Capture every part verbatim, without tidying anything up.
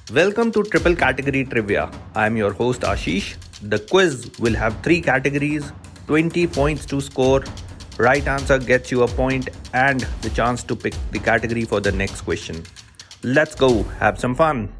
Welcome to Triple Category Trivia. I am your host Ashish. The quiz will have three categories, twenty points to score. Right answer gets you a point and the chance to pick the category for the next question. Let's go, have some fun.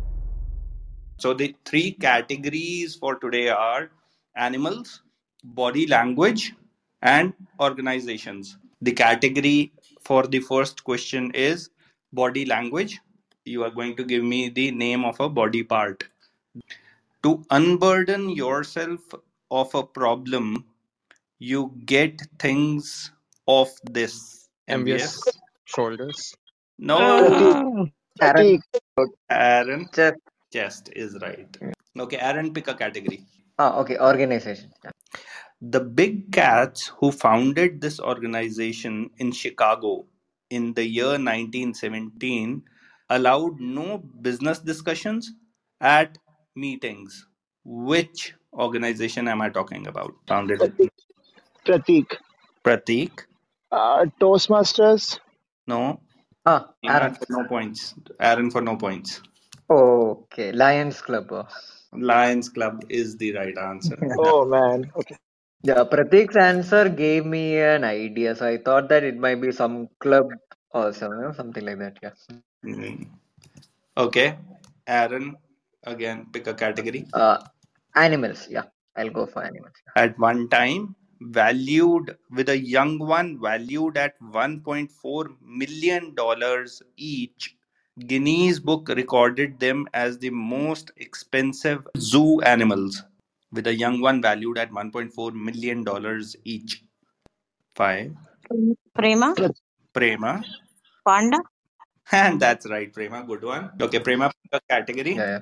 So, the three categories for today are animals, body language, and organizations. The category for the first question is body language. You are going to give me the name of a body part. To unburden yourself of a problem, you get things of this. M B S? M B S shoulders. No, Pratik, Oh, Pratik, Aaron, Aaron. just Chest is right. Okay, Aaron, pick a category. ah, okay, organization. Yeah. The big cats who founded this organization in Chicago in the year nineteen seventeen allowed no business discussions at meetings. Which organization am I talking about? Founded Pratik, in Pratik. Pratik? Uh, Toastmasters. No. Ah, Aaron Aaron. for no points. Aaron for no points. Okay, Lions Club. uh. Lions Club is the right answer. Oh man. Okay. Yeah, Pratik's answer gave me an idea, so I thought that it might be some club or some, you know, something like that. Yeah. Mm. Okay. Aaron, again, pick a category. Uh, animals. Yeah, I'll go for animals. At one time, valued with a young one valued at one point four million dollars each. Guinness Book recorded them as the most expensive zoo animals, with a young one valued at one point four million dollars each. Five. Prema, Prat- Prema. Panda, And that's right, Prema. Good one. Okay, Prema, pick a category. Yeah, yeah.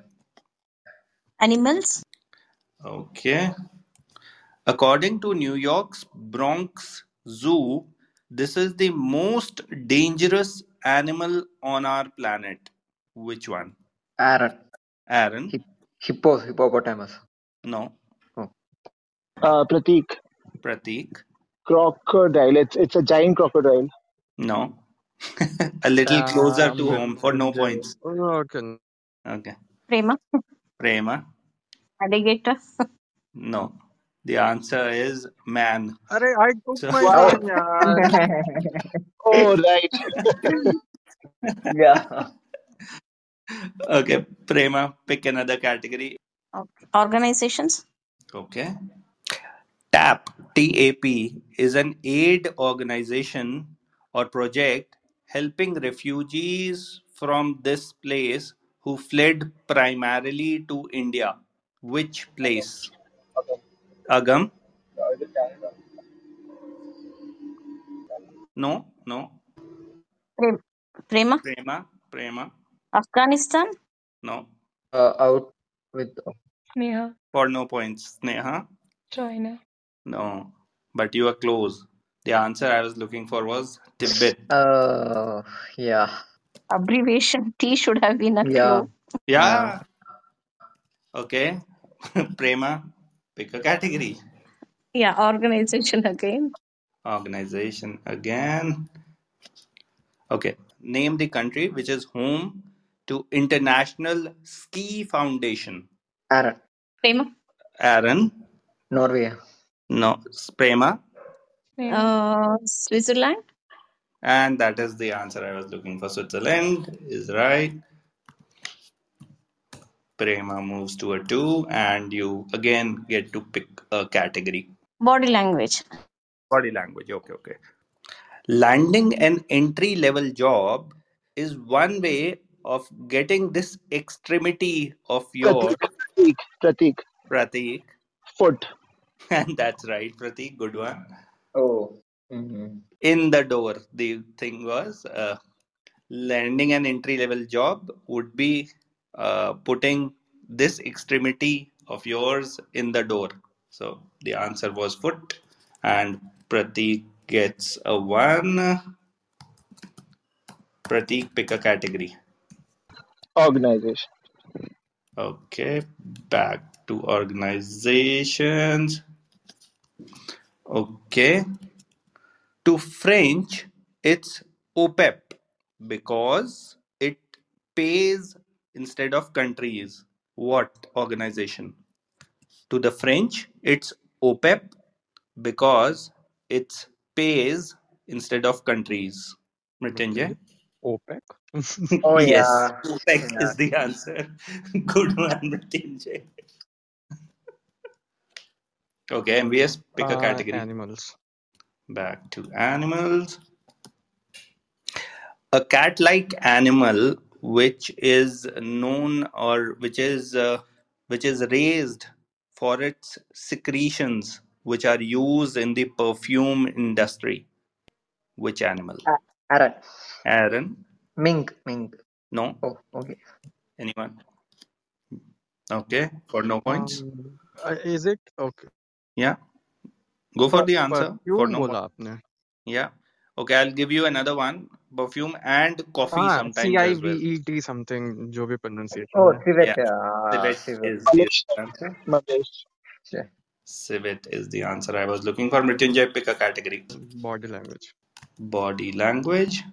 animals, Okay. According to New York's Bronx Zoo, this is the most dangerous animal on our planet. Which one? Aaron. Aaron? Hip- Hippos, hippopotamus. No. Oh, Uh, Pratik, Pratik? crocodile. It's it's a giant crocodile. No. A little closer to Um, home for no Angel. points. Okay. Okay. Prema, Prema? alligator, No. The answer is man. Arey, I took So, my Wow. oh. time, yaar. Oh right. Yeah. okay, Prema, pick another category. okay. Organizations, Okay. TAP, T A P, is an aid organization or project helping refugees from this place who fled primarily to India. Which place? Agam? No, no. Pre- Prema, Prema? Prema? Afghanistan, No. Uh, out with Neha, For no points. Sneha? China. No. But you are close. The answer I was looking for was Tibet. uh yeah. abbreviation T should have been a Yeah. clue. Yeah. Yeah. Okay. Prema, pick a category. Yeah, organization again. Organization again. Okay. Name the country which is home to International Ski Foundation. Aaron. Prema, Aaron. Norway. No. Prema. Neha, uh, Switzerland, And that is the answer I was looking for. Switzerland is right. Prema moves to a two, and you again get to pick a category. body language, Body language. Okay, okay. Landing an entry level job is one way of getting this extremity of yours, Pratik, Pratik, Pratik. Pratik. Foot. And that's right, Pratik. Good one. Oh. Mm-hmm. In the door, the thing was uh, landing an entry level job would be uh, putting this extremity of yours in the door. So the answer was foot, and Pratik gets a one. Pratik, pick a category. Organization. Okay, back to organizations. Okay, to French, it's O P E P because it pays instead of countries. What organization? To the French, it's OPEP because it's pays instead of countries. Mrityunjay? Okay. OPEC. Oh Yes, yeah, OPEC yeah. is the answer. Good one, Mrityunjay. Okay, M V S, pick a Uh, category. animals. Back to animals. A cat-like animal which is known or which is uh, which is raised for its secretions which are used in the perfume industry. Which animal? A- Aaron. Aaron? Mink. Mink. No? Oh, okay. Anyone? Okay, for no points. Um, uh, is it okay? Yeah, go for the answer for perfume no बोला points. आपने. Yeah. Okay, I'll give you another one. Perfume and coffee हाँ, sometimes as well. C I V E T something जो भी pronunciation Oh, है. civet. Yeah. Uh, Civet civet. is the Manish. answer. Manish. Yeah. Civet is the answer I was looking for. Mrityunjay, pick a category. Body language. Body language.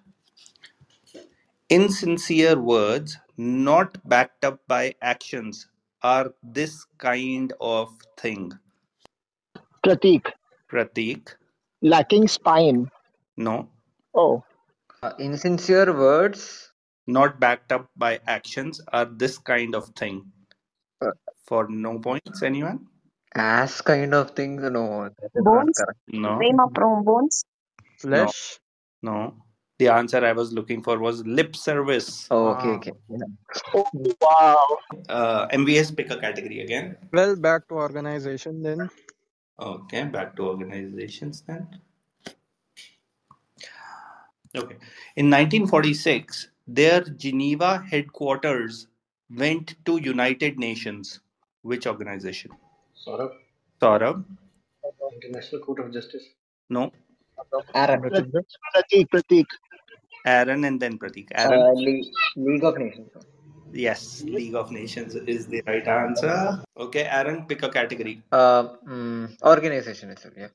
Insincere words not backed up by actions are this kind of thing. Pratik. Pratik? Lacking spine. No. Oh. Uh, insincere words. Not backed up by actions are this kind of thing. Uh, For no points, anyone? as kind of things. No, that is not Bones. correct. No. Prema from bones. Flesh. No. The answer I was looking for was lip service. Oh, okay, Ah. okay. Yeah. Oh, wow. Uh, M V S, pick a category again. Well, back to organization then. Okay, back to organizations then. Okay. In nineteen forty-six, their Geneva headquarters went to United Nations. Which organization? Saurabh, Saurabh? International Court of Justice. No. Aaron. Mrityunjay. Pratik. Pratik. Aaron and then Pratik. Aaron? Uh, Le- League of Nations. Yes, League of Nations is the right answer. Okay, Aaron, pick a category. Uh, mm, organization itself. Yeah.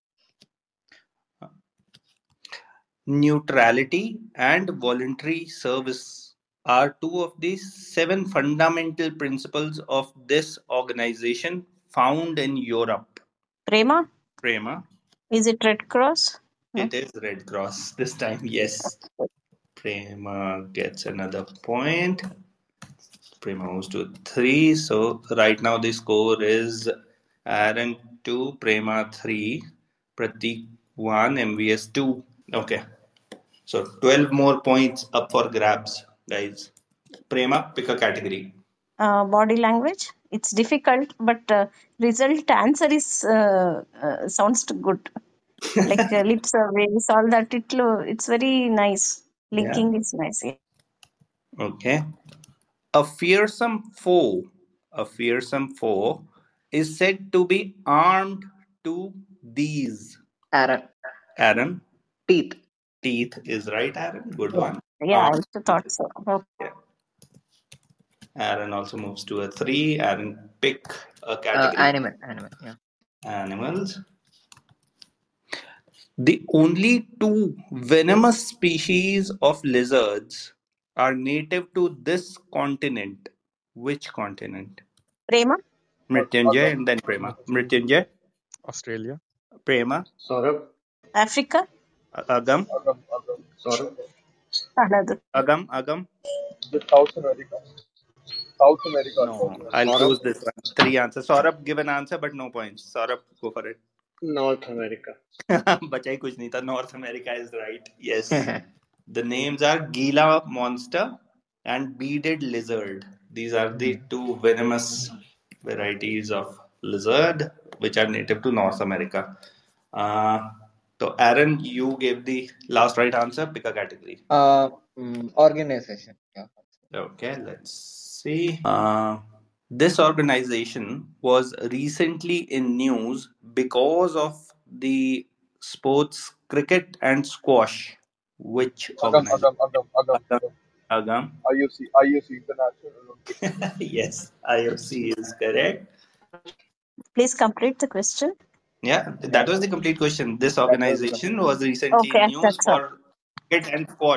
Neutrality and voluntary service are two of the seven fundamental principles of this organization found in Europe. Prema. Prema? Is it Red Cross? No? It is Red Cross this time, yes. Prema gets another point. Prema moves to three. So right now the score is Aaron two, Prema three, Pratik one, M V S two. Okay. So twelve more points up for grabs, guys. Prema, pick a category. Uh, body language. It's difficult, but uh, result answer is uh, uh, sounds good. Like uh, lip surveys, all that. It lo- it's very nice. Linking is nice. Yeah. Okay. A fearsome foe, a fearsome foe is said to be armed to these. Aaron. Aaron? Teeth. Teeth is right, Aaron. Good Yeah, one. yeah I Armed also thought so. Okay. Yeah. Aaron also moves to a three. Aaron, pick a Uh, category. animal. Animal. Yeah. Animals. The only two venomous species of lizards are native to this continent. Which continent? Prema. Mrityunjay and then Prema. Mrityunjay, Australia. Prema, Saurabh, Africa. Agam, Saurabh, Another. Agam, Agam. The South America. South America. No, I'll Saurabh. choose this one. Three answers. Saurabh, give an answer, but no points. Saurabh, go for it. North America. बचा ही कुछ नहीं था. North America is right. Yes. The names are Gila monster and beaded lizard. These are the two venomous varieties of lizard which are native to North America. Uh, so Aaron, you gave the last right answer. Pick a category. Uh, mm, organization. Yeah. Okay, let's see. Uh, this organization was recently in news because of the sports cricket and squash. Which Agam, organization? Agam, Agam, Agam, Agam. Agam. I U C, I U C, International Olympic. Yes, I O C is correct. Please complete the question. Yeah, that was the complete question. This organization was recently Okay, in news that's all. for cricket and squash.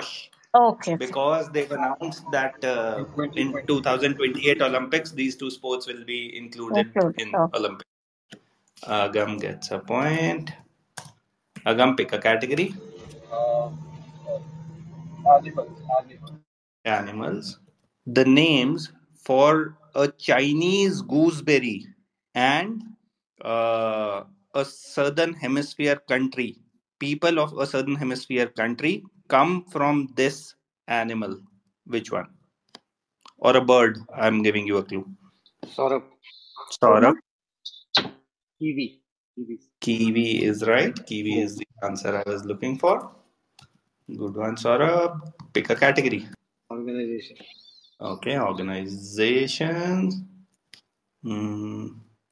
Okay. Okay. because they've announced that uh, in twenty twenty-eight Olympics, these two sports will be included Include. in Okay. Olympics. Agam gets a point. Agam, pick a category. Um, animals. Animals. Animals. The names for a Chinese gooseberry and uh, a southern hemisphere country. People of a southern hemisphere country come from this animal. Which one? Or a bird? I'm giving you a clue. Saurabh. Saurabh. Kiwi. Kiwi. Kiwi is right. Kiwi is the answer I was looking for. Good one, Saurabh. Pick a category. Organization. Okay, organizations. Hmm.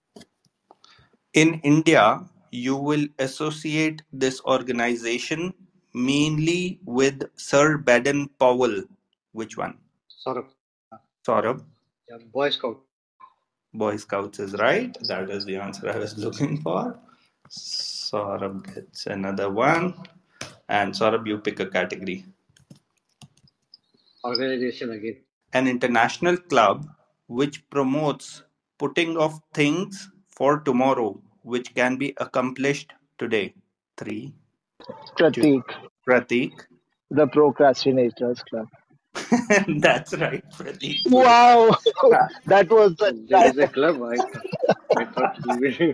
In India, you will associate this organization mainly with Sir Baden Powell. Which one? Saurabh. Saurabh. Yeah, Boy Scout. Boy Scouts is right. That is the answer I was looking for. Saurabh gets another one. And Saurabh, you pick a category. Organization again. An international club which promotes putting off things for tomorrow which can be accomplished today. Three, two, Pratik, Pratik. the Procrastinators Club. That's right, Pratik. Good. Wow, that was the There is a club. I thought, I thought he will.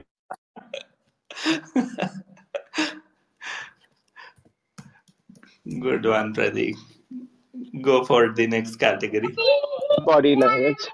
Good one, Pratik. Go for the next category. body language.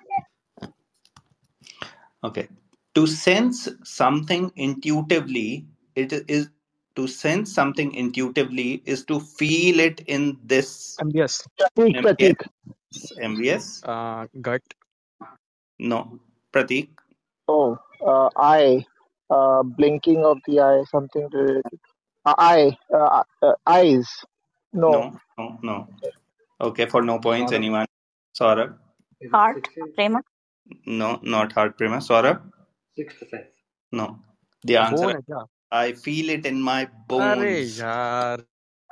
Okay. To sense something intuitively, it is to sense something intuitively is to feel it in this M B S. Pratik, M V S. Pratik. M V S? Uh, gut. No. Pratik? Oh, uh, eye, uh, blinking of the eye, something related. Uh, eye, uh, uh, eyes. No, No, no, no. Okay, for no points, Saurabh. anyone? Saurabh? Is it Heart. sixth sense? Prema. No, not heart prima. Saurabh? Sixth sense. No. The answer Bone is है क्या? I feel it in my अरे bones. यार.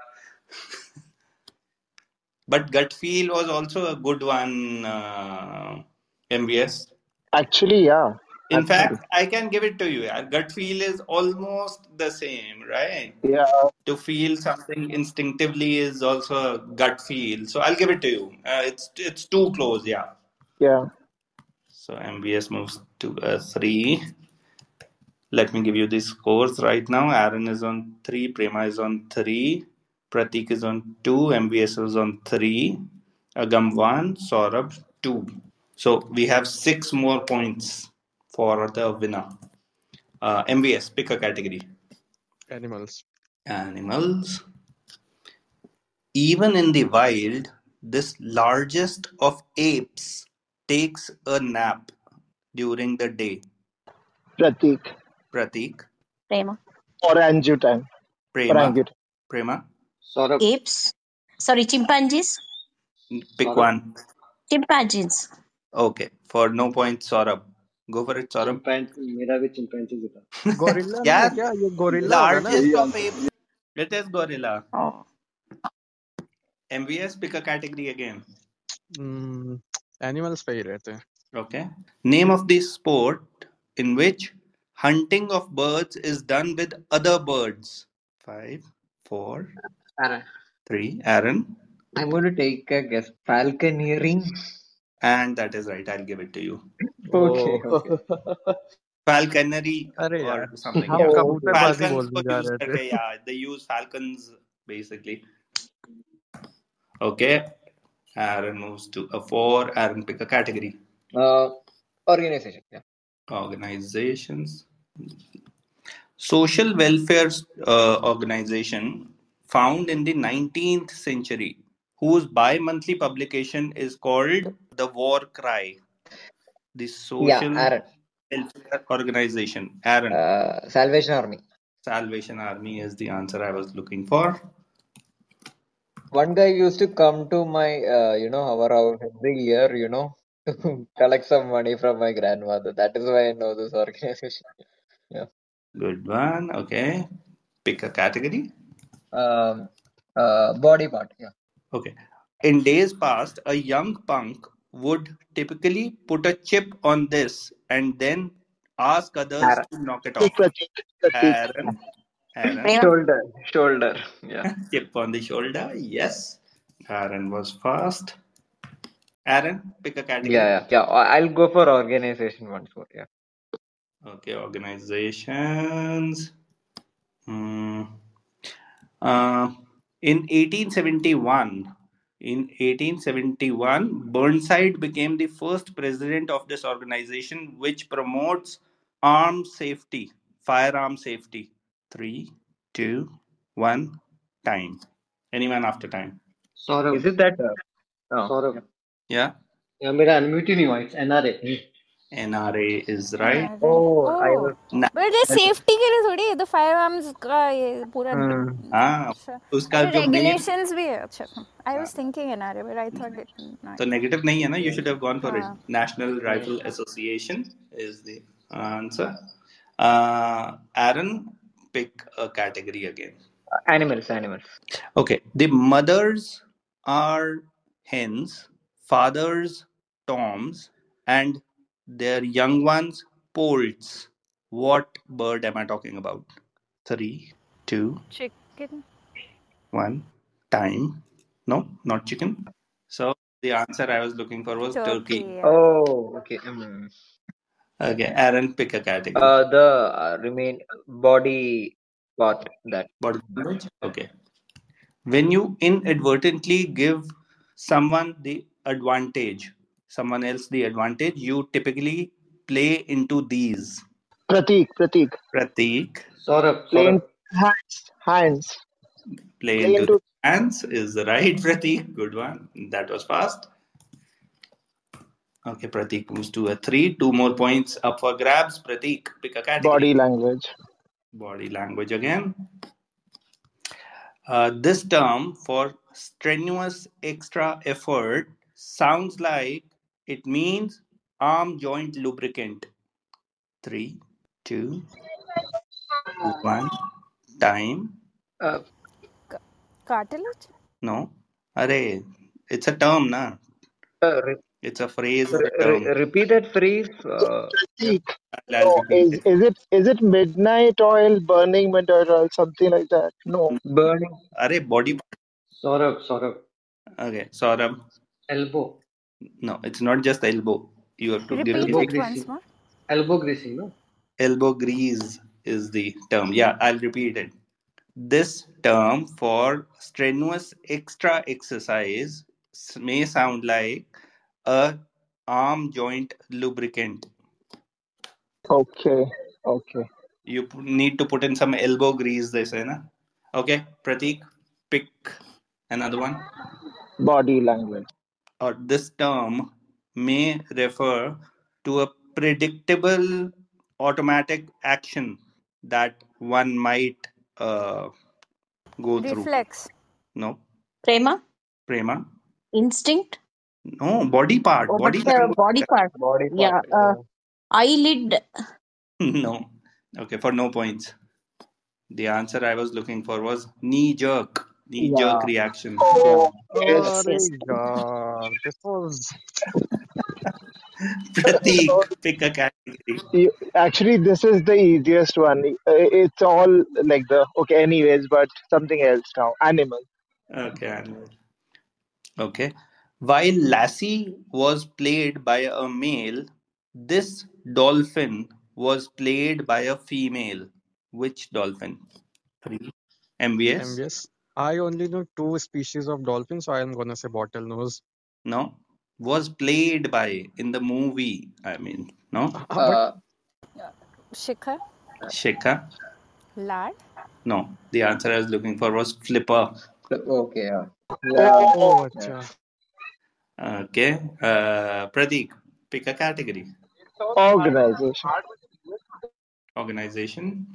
But gut feel was also a good one, uh, M V S. actually, yeah. In Actually, fact, I can give it to you. Yeah. Gut feel is almost the same, right? yeah. To feel something instinctively is also a gut feel. So I'll give it to you. Uh, it's it's too close, yeah. Yeah. So M V S moves to a three. Let me give you the scores right now. Aaron is on three, Prema is on three, Pratik is on two, M V S is on three, Agam one, Saurabh two. So we have six more points for the winner. Uh, M V S, pick a category. Animals. Animals. Even in the wild, this largest of apes takes a nap during the day. Pratik. Pratik. Prema. Orangutan. Prema. Orangutan. Prema. Saurabh. Apes. Sorry, chimpanzees. Pick Saurabh. one. Chimpanzees. Okay. For no points, Saurabh. Go for it, Saurabh. Chimpanzee. मेरा भी chimpanzee ही था. Gorilla नहीं है Yeah, क्या? ये gorilla होगा ना? largest of apes. It is gorilla. Oh. M V S, pick a category again. Hmm. Animals पे ही रहते हैं. Okay. Name of the sport in which hunting of birds is done with other birds. Five, four, Aaron, three. Aaron. I'm going to take a guess. Falconeering. And that is right. I'll give it to you. Okay, Oh. okay. Falconry अरे or यार. something. हम Yeah. Oh. कबूतरबाजी Falcons बोलने को जा use रहे थे. करके, yeah. They use falcons basically. Okay. Aaron moves to a four. Aaron, pick a category. Uh, organization. Yeah. Organizations. Social welfare uh, organization found in the nineteenth century, whose bi-monthly publication is called The War Cry. The Yeah, Social Aaron. Welfare Organization. Aaron. Uh, Salvation Army. Salvation Army is the answer I was looking for. One guy used to come to my, uh, you know, our house every year, you know, to collect some money from my grandmother. That is why I know this organization. Yeah. Good one. Okay. Pick a category. Um, uh, body part. Yeah. Okay. In days past, a young punk would typically put a chip on this and then ask others Aaron. to knock it Pratik, off. Pratik, Pratik. Aaron, Aaron, Prema? Shoulder. Shoulder. Yeah. chip on the shoulder. Yes, Aaron was fast. Aaron, pick a category. Yeah, yeah. Yeah. I- I'll go for organization once more. Yeah. Okay, organizations. Hmm. Uh, in eighteen seventy-one, in eighteen seventy-one, Burnside became the first president of this organization, which promotes arms safety, firearm safety. Three, two, one, time. Anyone after time? Saurabh. Is it that? Uh, oh, Saurabh. Yeah. Yeah, मेरा unmute ही नहीं हुआ. It's N R A. N R A is right. NRA. oh, I Oh, was. Na- but ये safety के लिए थोड़ी, the firearms का ये पूरा Hmm. हाँ, अच्छा, उसका अरे जो main regulations भी है. अच्छा, I was thinking N R A, but I thought it not. तो नेगेटिव नहीं है ना. You should have gone for it. हाँ. National Rifle Association is the answer. Uh, Aaron, pick a category again. Animals. Animals. Okay, the mothers are hens, fathers toms, and their young ones poults. What bird am I talking about? Three, two, Chicken. one, time. No, not chicken. So the answer I was looking for was turkey. Turkey. Yeah. Oh, okay. Hmm. Okay, Aaron, pick a category. Uh, the uh, remain body part that. Body language? Okay. When you inadvertently give someone the advantage, someone else the advantage, you typically play into these. Pratik, Pratik. Pratik, Saurabh. Play Saurabh. into hands, hands. play Play into into hands is the right, Pratik. Good one. That was fast. Okay, Pratik moves to a three. Two more points up for grabs. Pratik, pick a category. body language. Body language again. Uh, this term for strenuous extra effort sounds like it means arm joint lubricant. Three, two, one, time. Uh, Ca- Cartilage. No. Array, it's a term, na? uh, re- It's a phrase or re- a term. re- repeat that phrase. Uh, yeah. Pratik. I'll, I'll No, repeat is it. is it is it midnight oil, burning midnight oil, something like that? No. Burning. Array, body. Saurabh. Saurabh. Okay, Saurabh. Elbow. No, it's not just elbow. You have to give Repeat Elbow it the once greasing. more. Elbow greasing, no? elbow grease is the term. Yeah, I'll repeat it. This term for strenuous extra exercise s- may sound like a arm joint lubricant. Okay. Okay. You p- need to put in some elbow grease, they say, na? Okay, Pratik, pick another one. Body language. Or this term may refer to a predictable automatic action that one might uh, go through. Reflex. No, Prema? Prema. Instinct? No, body part. Oh, but Body the language. body part. Body Yeah. part. Uh, Yeah. eyelid. No. Okay, for no points. The answer I was looking for was knee jerk. Knee Yeah. jerk reaction. Oh, Yes, yes. yes. Oh God, this was Pratik, pick a category. You, actually, this is the easiest one. Uh, It's all like the okay, anyways, but something else now. Animal. Okay, animal. Okay. While Lassie was played by a male, this dolphin was played by a female. Which dolphin? Three. M B S? M B S. I only know two species of dolphins, so I am gonna say bottlenose. No. Was played by in the movie. I mean, no. Uh, but Uh, Shikhar. Shikha? Lad. No. The answer I was looking for was Flipper. okay. Yeah. Yeah. oh, Yeah. acha. Okay. Uh, Pratik, pick a category. Organization. Organization.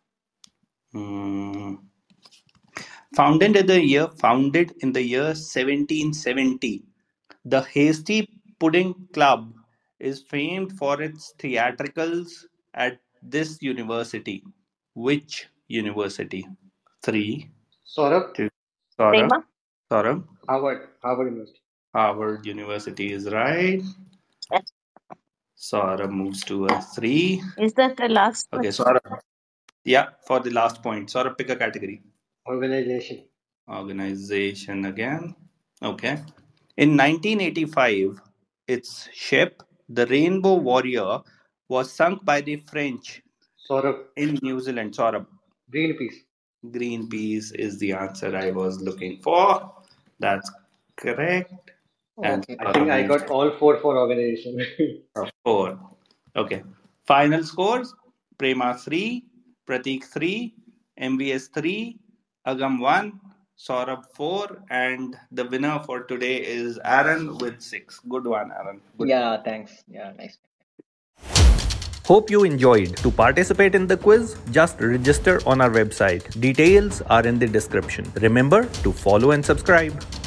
Hmm. Founded in the year founded in the year seventeen seventy, the Hasty Pudding Club is famed for its theatricals at this university. Which university? Three, Saurabh. two, Saurabh. Prema? Saurabh? Harvard. Harvard University. Harvard University is right. Saurabh moves to a three. Is that the last Okay, question? Saurabh. Yeah, for the last point. Saurabh, pick a category. Organization. Organization again. Okay. In nineteen eighty-five, its ship, the Rainbow Warrior, was sunk by the French Saurabh. in New Zealand. Saurabh. Greenpeace. Greenpeace is the answer I was looking for. That's correct. And Okay. I think I got all four for organization. four. Okay. Final scores: Prema three, Pratik three, M V S three, Agam one, Saurabh four, and the winner for today is Aaron with six. Good one, Aaron. Good. Yeah, thanks. Yeah, nice. Hope you enjoyed. To participate in the quiz, just register on our website. Details are in the description. Remember to follow and subscribe.